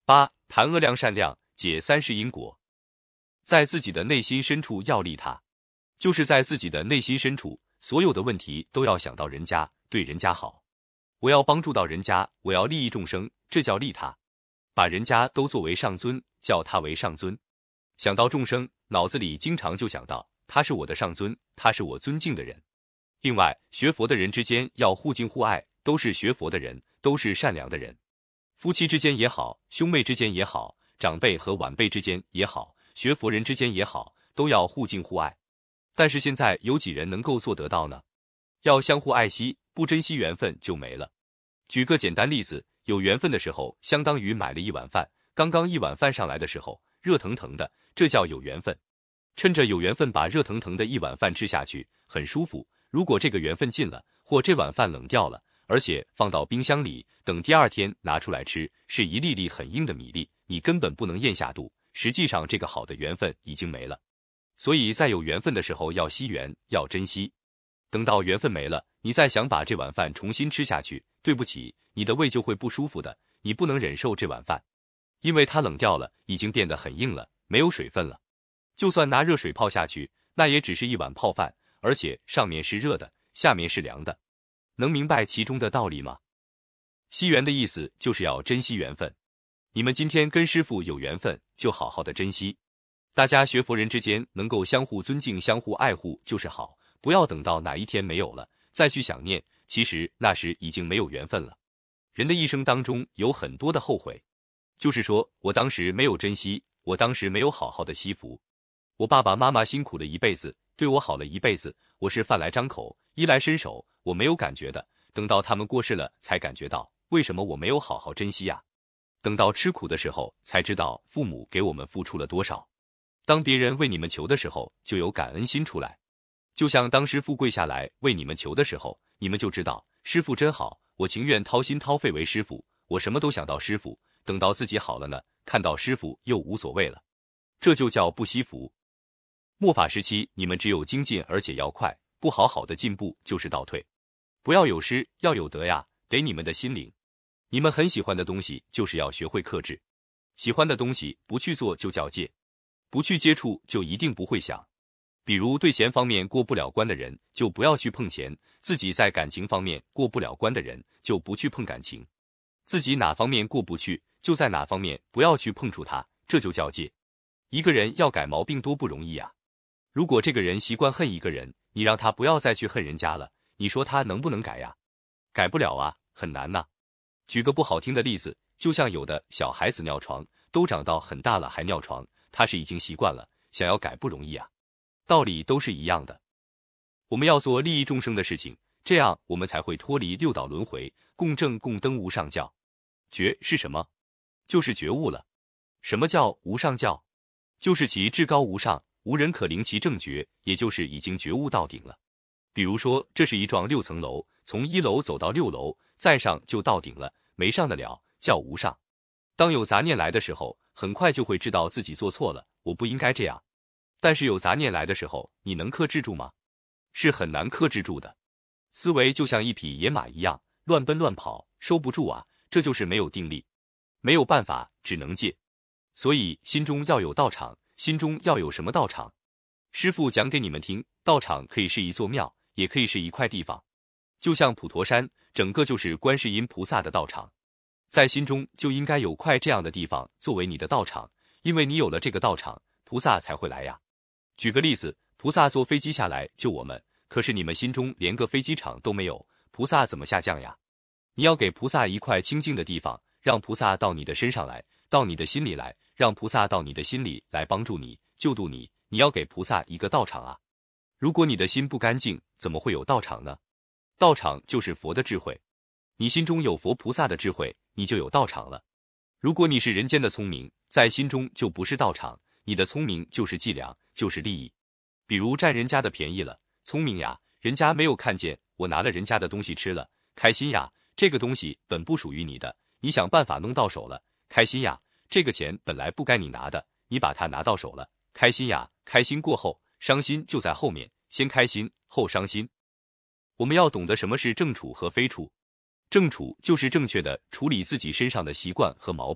8. 谈阿良善良，解三世因果。在自己的内心深处要利他，就是在自己的内心深处，所有的问题都要想到人家，对人家好。我要帮助到人家，我要利益众生，这叫利他。把人家都作为上尊，叫他为上尊。想到众生，脑子里经常就想到他是我的上尊，他是我尊敬的人。另外，学佛的人之间要互敬互爱，都是学佛的人，都是善良的人。夫妻之间也好，兄妹之间也好，长辈和晚辈之间也好，学佛人之间也好，都要互敬互爱。但是现在有几人能够做得到呢？要相互爱惜，不珍惜缘分就没了。举个简单例子，有缘分的时候，相当于买了一碗饭，刚刚一碗饭上来的时候，热腾腾的，这叫有缘分。趁着有缘分把热腾腾的一碗饭吃下去，很舒服。如果这个缘分尽了，或这碗饭冷掉了，而且放到冰箱里，等第二天拿出来吃，是一粒粒很硬的米粒，你根本不能咽下肚。实际上这个好的缘分已经没了。所以在有缘分的时候要惜缘，要珍惜。等到缘分没了，你再想把这碗饭重新吃下去，对不起，你的胃就会不舒服的，你不能忍受这碗饭，因为它冷掉了，已经变得很硬了，没有水分了。就算拿热水泡下去，那也只是一碗泡饭，而且上面是热的，下面是凉的。能明白其中的道理吗？惜缘的意思就是要珍惜缘分。你们今天跟师父有缘分，就好好的珍惜。大家学佛人之间能够相互尊敬，相互爱护就是好，不要等到哪一天没有了再去想念，其实那时已经没有缘分了。人的一生当中有很多的后悔，就是说我当时没有珍惜，我当时没有好好的惜福。我爸爸妈妈辛苦了一辈子，对我好了一辈子，我是饭来张口，衣来伸手，我没有感觉的，等到他们过世了才感觉到，为什么我没有好好珍惜呀？等到吃苦的时候才知道父母给我们付出了多少。当别人为你们求的时候，就有感恩心出来。就像当师父跪下来为你们求的时候，你们就知道师父真好，我情愿掏心掏肺为师父，我什么都想到师父。等到自己好了呢，看到师父又无所谓了，这就叫不惜福。末法时期你们只有精进，而且要快，不好好的进步就是倒退。不要有失，要有得呀，给你们的心灵。你们很喜欢的东西就是要学会克制，喜欢的东西不去做就叫戒，不去接触就一定不会想。比如对钱方面过不了关的人，就不要去碰钱；自己在感情方面过不了关的人，就不去碰感情。自己哪方面过不去，就在哪方面不要去碰触它，这就叫戒。一个人要改毛病多不容易啊！如果这个人习惯恨一个人，你让他不要再去恨人家了，你说他能不能改呀？改不了啊，很难呐。举个不好听的例子，就像有的小孩子尿床，都长到很大了还尿床，他是已经习惯了，想要改不容易啊。道理都是一样的。我们要做利益众生的事情，这样我们才会脱离六道轮回，共正共登无上教。觉是什么？就是觉悟了。什么叫无上教？就是其至高无上，无人可凌其正觉，也就是已经觉悟到顶了。比如说，这是一幢6层楼，从1楼走到6楼，再上就到顶了，没上得了，叫无上。当有杂念来的时候，很快就会知道自己做错了，我不应该这样。但是有杂念来的时候，你能克制住吗？是很难克制住的。思维就像一匹野马一样，乱奔乱跑，收不住啊，这就是没有定力。没有办法，只能戒。所以心中要有道场，心中要有什么道场？师父讲给你们听，道场可以是一座庙，也可以是一块地方。就像普陀山，整个就是观世音菩萨的道场。在心中就应该有块这样的地方作为你的道场，因为你有了这个道场，菩萨才会来呀。举个例子，菩萨坐飞机下来救我们，可是你们心中连个飞机场都没有，菩萨怎么下降呀？你要给菩萨一块清净的地方，让菩萨到你的身上来，到你的心里来，让菩萨到你的心里来帮助你，救度你。你要给菩萨一个道场啊！如果你的心不干净，怎么会有道场呢？道场就是佛的智慧，你心中有佛菩萨的智慧，你就有道场了。如果你是人间的聪明，在心中就不是道场，你的聪明就是伎俩，就是利益。比如占人家的便宜了，聪明呀，人家没有看见，我拿了人家的东西吃了，开心呀，这个东西本不属于你的，你想办法弄到手了，开心呀，这个钱本来不该你拿的，你把它拿到手了，开心呀，开心过后，伤心就在后面，先开心，后伤心。我们要懂得什么是正处和非处。正处就是正确的处理自己身上的习惯和毛病，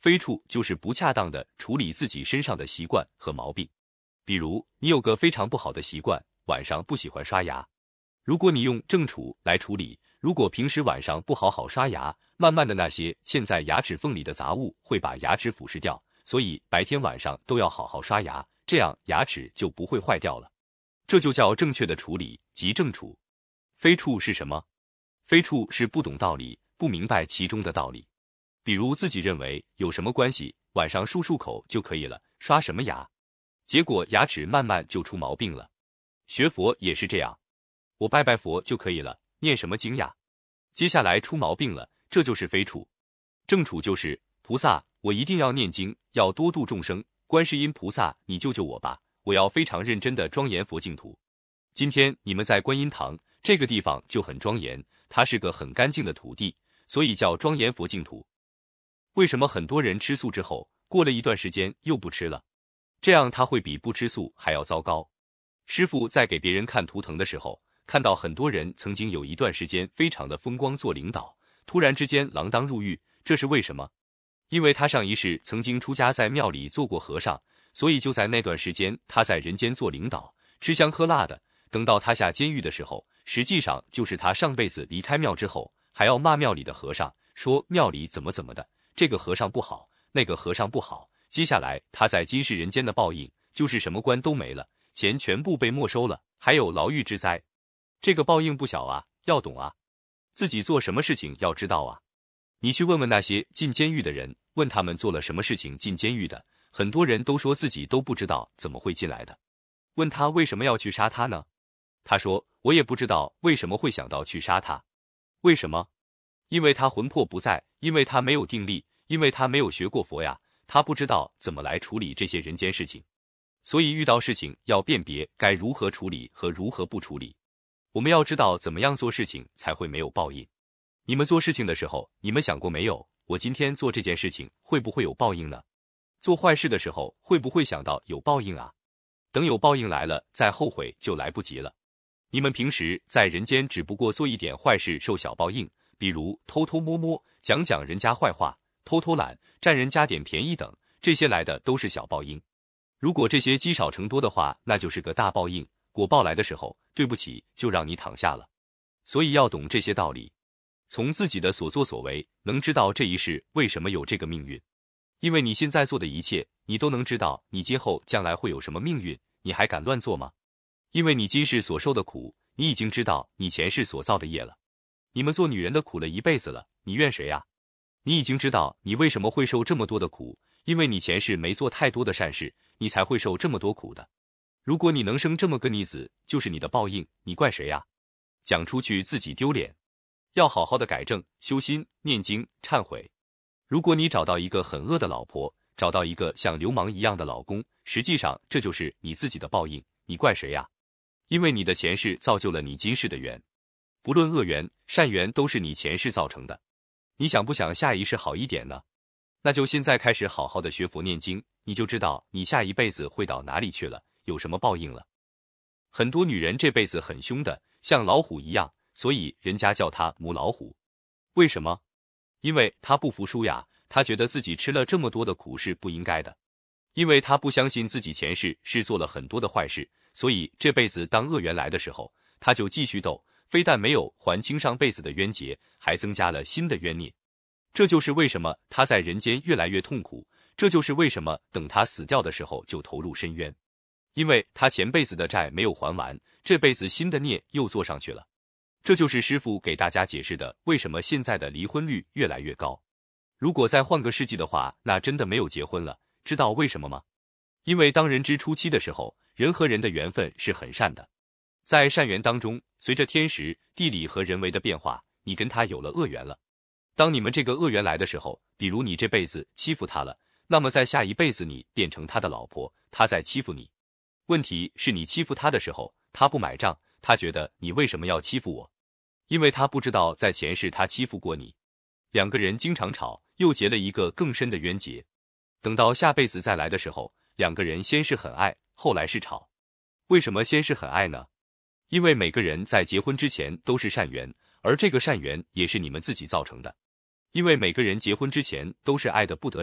非处就是不恰当的处理自己身上的习惯和毛病。比如，你有个非常不好的习惯，晚上不喜欢刷牙。如果你用正处来处理，如果平时晚上不好好刷牙，慢慢的那些嵌在牙齿缝里的杂物会把牙齿腐蚀掉，所以白天晚上都要好好刷牙，这样牙齿就不会坏掉了。这就叫正确的处理，即正处。非处是什么？非处是不懂道理，不明白其中的道理。比如自己认为有什么关系，晚上漱口就可以了，刷什么牙？结果牙齿慢慢就出毛病了。学佛也是这样，我拜拜佛就可以了，念什么经呀？接下来出毛病了，这就是非处。正处就是菩萨，我一定要念经，要多度众生，观世音菩萨，你救救我吧，我要非常认真的庄严佛净土。今天你们在观音堂这个地方就很庄严，它是个很干净的土地，所以叫庄严佛净土。为什么很多人吃素之后，过了一段时间又不吃了？这样他会比不吃素还要糟糕。师父在给别人看图腾的时候，看到很多人曾经有一段时间非常的风光做领导，突然之间锒铛入狱，这是为什么？因为他上一世曾经出家在庙里做过和尚，所以就在那段时间他在人间做领导，吃香喝辣的。等到他下监狱的时候，实际上就是他上辈子离开庙之后，还要骂庙里的和尚，说庙里怎么的，这个和尚不好，那个和尚不好。接下来他在今世人间的报应，就是什么官都没了，钱全部被没收了，还有牢狱之灾。这个报应不小啊，要懂啊。自己做什么事情要知道啊。你去问问那些进监狱的人，问他们做了什么事情进监狱的，很多人都说自己都不知道怎么会进来的。问他为什么要去杀他呢？他说我也不知道为什么会想到去杀他。为什么？因为他魂魄不在，因为他没有定力，因为他没有学过佛呀，他不知道怎么来处理这些人间事情。所以遇到事情要辨别该如何处理和如何不处理。我们要知道怎么样做事情才会没有报应。你们做事情的时候，你们想过没有，我今天做这件事情会不会有报应呢？做坏事的时候会不会想到有报应啊？等有报应来了，再后悔就来不及了。你们平时在人间只不过做一点坏事受小报应，比如偷偷摸摸讲人家坏话，偷偷懒占人家点便宜等，这些来的都是小报应。如果这些积少成多的话，那就是个大报应，果报来的时候，对不起，就让你躺下了。所以要懂这些道理，从自己的所作所为能知道这一世为什么有这个命运。因为你现在做的一切，你都能知道你今后将来会有什么命运，你还敢乱做吗？因为你今世所受的苦，你已经知道你前世所造的业了。你们做女人的苦了一辈子了，你怨谁啊？你已经知道你为什么会受这么多的苦，因为你前世没做太多的善事，你才会受这么多苦的。如果你能生这么个逆子，就是你的报应，你怪谁呀？讲出去自己丢脸。要好好的改正，修心，念经，忏悔。如果你找到一个很恶的老婆，找到一个像流氓一样的老公，实际上这就是你自己的报应，你怪谁呀？因为你的前世造就了你今世的缘，不论恶缘、善缘都是你前世造成的。你想不想下一世好一点呢？那就现在开始好好的学佛念经，你就知道你下一辈子会到哪里去了，有什么报应了。很多女人这辈子很凶的，像老虎一样，所以人家叫她母老虎。为什么？因为她不服输呀，她觉得自己吃了这么多的苦是不应该的。因为她不相信自己前世是做了很多的坏事，所以这辈子当恶缘来的时候，她就继续斗，非但没有还清上辈子的冤结，还增加了新的冤孽。这就是为什么她在人间越来越痛苦，这就是为什么等她死掉的时候就投入深渊。因为她前辈子的债没有还完，这辈子新的孽又做上去了。这就是师父给大家解释的，为什么现在的离婚率越来越高。如果再换个世纪的话，那真的没有结婚了。知道为什么吗？因为当人之初期的时候，人和人的缘分是很善的。在善缘当中，随着天时、地理和人为的变化，你跟他有了恶缘了。当你们这个恶缘来的时候，比如你这辈子欺负他了，那么在下一辈子你变成他的老婆，他在欺负你。问题是你欺负他的时候，他不买账，他觉得你为什么要欺负我？因为他不知道在前世他欺负过你。两个人经常吵，又结了一个更深的冤结。等到下辈子再来的时候，两个人先是很爱，后来是吵。为什么先是很爱呢？因为每个人在结婚之前都是善缘，而这个善缘也是你们自己造成的。因为每个人结婚之前都是爱得不得了，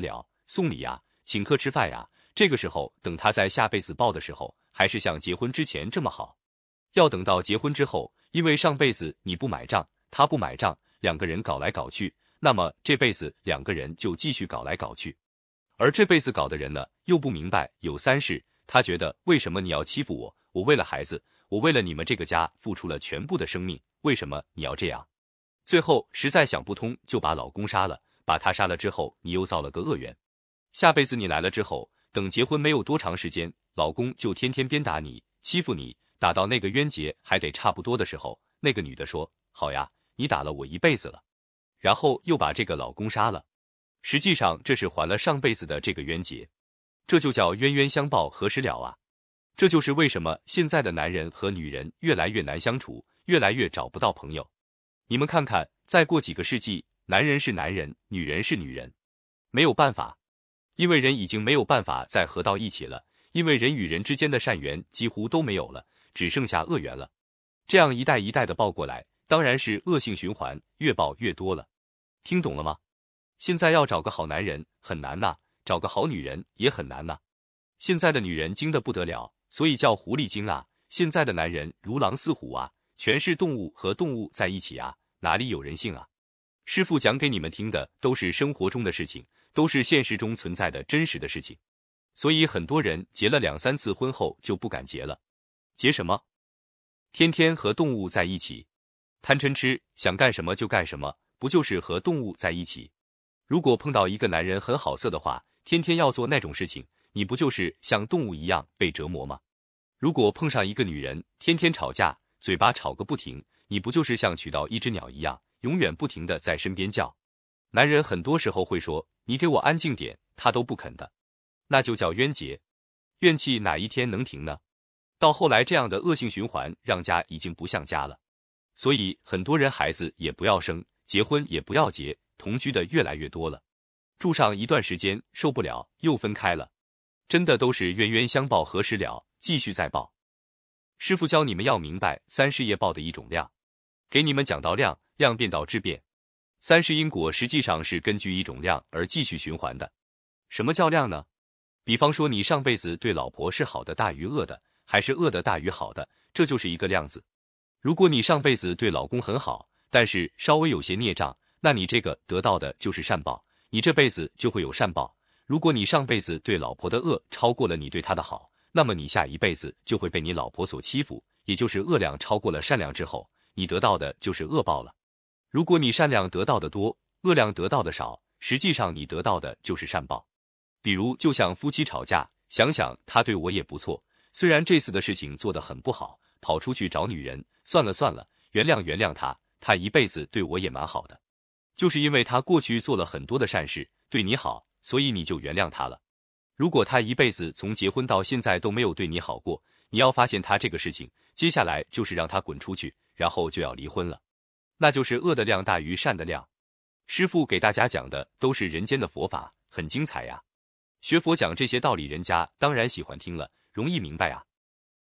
送礼呀，请客吃饭呀，这个时候等他在下辈子报的时候，还是像结婚之前这么好。要等到结婚之后，因为上辈子你不买账，他不买账，两个人搞来搞去，那么这辈子两个人就继续搞来搞去。而这辈子搞的人呢，又不明白有三世，他觉得为什么你要欺负我？我为了孩子，我为了你们这个家付出了全部的生命，为什么你要这样？最后实在想不通，就把老公杀了。把他杀了之后，你又造了个恶缘。下辈子你来了之后，等结婚没有多长时间，老公就天天鞭打你，欺负你，打到那个冤结还得差不多的时候，那个女的说：“好呀，你打了我一辈子了。”然后又把这个老公杀了。实际上这是还了上辈子的这个冤结，这就叫冤冤相报何时了啊！这就是为什么现在的男人和女人越来越难相处，越来越找不到朋友。你们看看，再过几个世纪，男人是男人，女人是女人，没有办法，因为人已经没有办法再合到一起了，因为人与人之间的善缘几乎都没有了，只剩下恶缘了。这样一代一代的报过来，当然是恶性循环，越报越多了。听懂了吗？现在要找个好男人很难呐，找个好女人也很难呐。现在的女人精得不得了，所以叫狐狸精啊。现在的男人如狼似虎啊，全是动物和动物在一起啊，哪里有人性啊？师父讲给你们听的都是生活中的事情，都是现实中存在的真实的事情。所以很多人结了2、3次婚后就不敢结了。结什么？天天和动物在一起，贪嗔痴，想干什么就干什么，不就是和动物在一起？如果碰到一个男人很好色的话，天天要做那种事情，你不就是像动物一样被折磨吗？如果碰上一个女人，天天吵架，嘴巴吵个不停，你不就是像娶到一只鸟一样，永远不停地在身边叫？男人很多时候会说，你给我安静点，他都不肯的。那就叫冤结，怨气哪一天能停呢？到后来这样的恶性循环，让家已经不像家了。所以很多人孩子也不要生，结婚也不要结，同居的越来越多了，住上一段时间受不了又分开了，真的都是冤冤相报何时了，继续再报。师父教你们要明白三世业报的一种量，给你们讲到量，量变到质变。三世因果实际上是根据一种量而继续循环的。什么叫量呢？比方说你上辈子对老婆是好的大于恶的，还是恶的大于好的，这就是一个量字。如果你上辈子对老公很好，但是稍微有些孽障，那你这个得到的就是善报，你这辈子就会有善报。如果你上辈子对老婆的恶超过了你对她的好，那么你下一辈子就会被你老婆所欺负，也就是恶量超过了善良之后，你得到的就是恶报了。如果你善良得到的多，恶量得到的少，实际上你得到的就是善报。比如就像夫妻吵架，想想他对我也不错，虽然这次的事情做得很不好，跑出去找女人，算了算了，原谅他，他一辈子对我也蛮好的。就是因为他过去做了很多的善事，对你好，所以你就原谅他了。如果他一辈子从结婚到现在都没有对你好过，你要发现他这个事情，接下来就是让他滚出去，然后就要离婚了。那就是恶的量大于善的量。师父给大家讲的都是人间的佛法，很精彩呀。学佛讲这些道理，人家当然喜欢听了，容易明白啊。